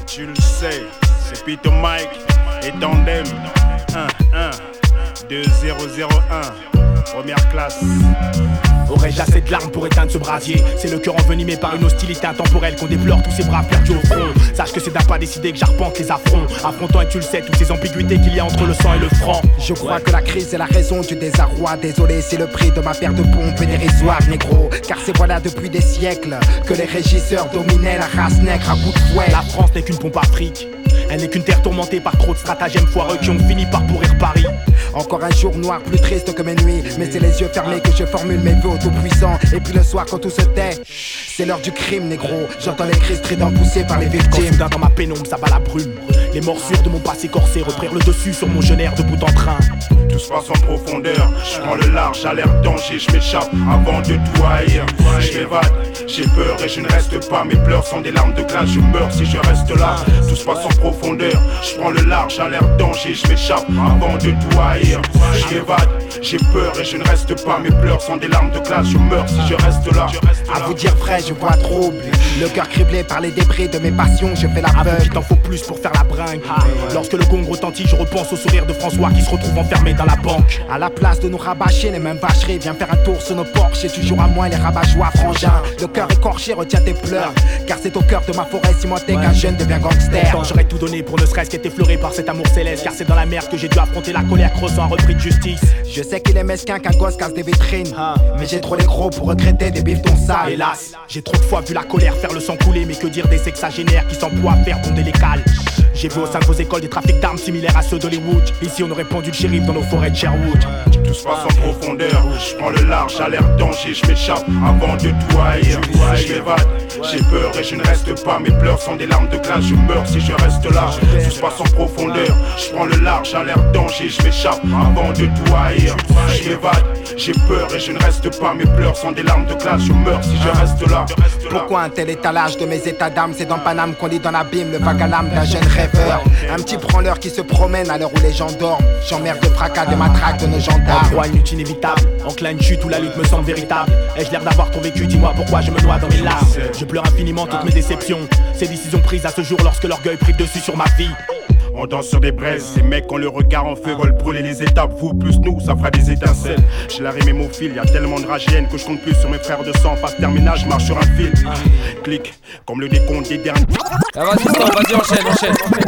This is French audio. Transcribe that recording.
Tu le sais, c'est Pito Mike et Tandem. 1-1-2-0-0-1, première classe. Aurais-je assez de larmes pour éteindre ce brasier? C'est le cœur envenimé par une hostilité intemporelle qu'on déplore tous ces bras perdus au front. Sache que c'est d'un pas décidé que j'arpente les affronts, affrontant et tu le sais toutes ces ambiguïtés qu'il y a entre le sang et le franc. Je crois que la crise est la raison du désarroi. Désolé, c'est le prix de ma paire de pompes dérisoire, négro. Car c'est voilà depuis des siècles que les régisseurs dominaient la race nègre à bout de fouet. La France n'est qu'une pompe à fric. Elle n'est qu'une terre tourmentée par trop de stratagèmes foireux qui ont fini par pourrir Paris. Encore un jour noir plus triste que mes nuits, mais c'est les yeux fermés que je formule mes vœux au tout-puissant. Et puis le soir quand tout se tait, c'est l'heure du crime, négro. J'entends les cris stridents poussés par les victimes. Quand dans ma pénombre ça bat la brume, les morsures de mon passé corsé reprirent le dessus sur mon jeune air de bout en train. Tout se passe en profondeur, je prends le large, alerte danger, je m'échappe avant de tout haïr. Je m'évade, j'ai peur et je ne reste pas. Mes pleurs sont des larmes de glace, je meurs si je reste là. Tout se passe en profondeur, je prends le large, alerte danger, je m'échappe avant de tout haïr. Je m'évade, j'ai peur et je ne reste pas. Mes pleurs sont des larmes de glace, je meurs si je reste là. À vous dire vrai, je vois trouble. Le cœur criblé par les débris de mes passions, je fais la peur. Il t'en faut plus pour faire la bringue. Lorsque le gong retentit, je repense au sourire de François qui se retrouve enfermé dans la banque. À la place de nous rabâcher les mêmes vacheries, viens faire un tour sur nos porches et tu joueras moins les rabat-joie frangins. Le cœur écorché retient tes pleurs, car c'est au cœur de ma forêt cimentée qu'un jeune devient gangster. Pourtant j'aurais tout donné pour ne serait-ce qu'être effleuré par cet amour céleste, car c'est dans la mer que j'ai dû affronter la colère creusant un repris de justice. Je sais qu'il est mesquin qu'un gosse casse des vitrines, mais j'ai trop les gros pour regretter des bifetons sales. Hélas, j'ai trop de fois vu la colère faire le sang couler, mais que dire des sexagénaires qui s'emploient à faire bonder les cales. J'ai vu au sein de vos écoles des trafics d'armes similaires à ceux d'Hollywood. Ici on aurait pendu le shérif dans nos forêts de Sherwood. Tout se passe en profondeur, je prends le large, alerte danger, je m'échappe avant de tout haïr. Je m'évade, j'ai peur et je ne reste pas. Mes pleurs sont des larmes de glace, je meurs si je reste là. Tout se passe en profondeur, je prends le large, alerte danger, je m'échappe avant de tout haïr. Je m'évade, j'ai peur et je ne reste pas. Mes pleurs sont des larmes de glace, je meurs si je reste là. Pourquoi un tel étalage de mes états d'âme? C'est dans Paname qu'on lit dans l'abîme le vague à l'âme d'un jeune rêveur. Un petit branleur qui se promène à l'heure où les gens dorment. J'emmerde le fracas des matraques de nos gendarmes. En droit une lutte inévitable, en clin de chute où la lutte me semble véritable. Ai-je l'air d'avoir trop vécu? Dis-moi pourquoi je me noie dans mes larmes. Je pleure infiniment toutes mes déceptions, ces décisions prises à ce jour lorsque l'orgueil prit dessus sur ma vie. On danse sur des braises, ces mecs ont le regard en feu, veulent brûler les étapes, vous plus nous, ça fera des étincelles. J'ai la rime hémophile, y'a tellement de rage et haine que je compte plus sur mes frères de sang. Phase terminale, je marche sur un fil. Clic, comme le décompte des derniers. Ah, vas-y, enchaîne.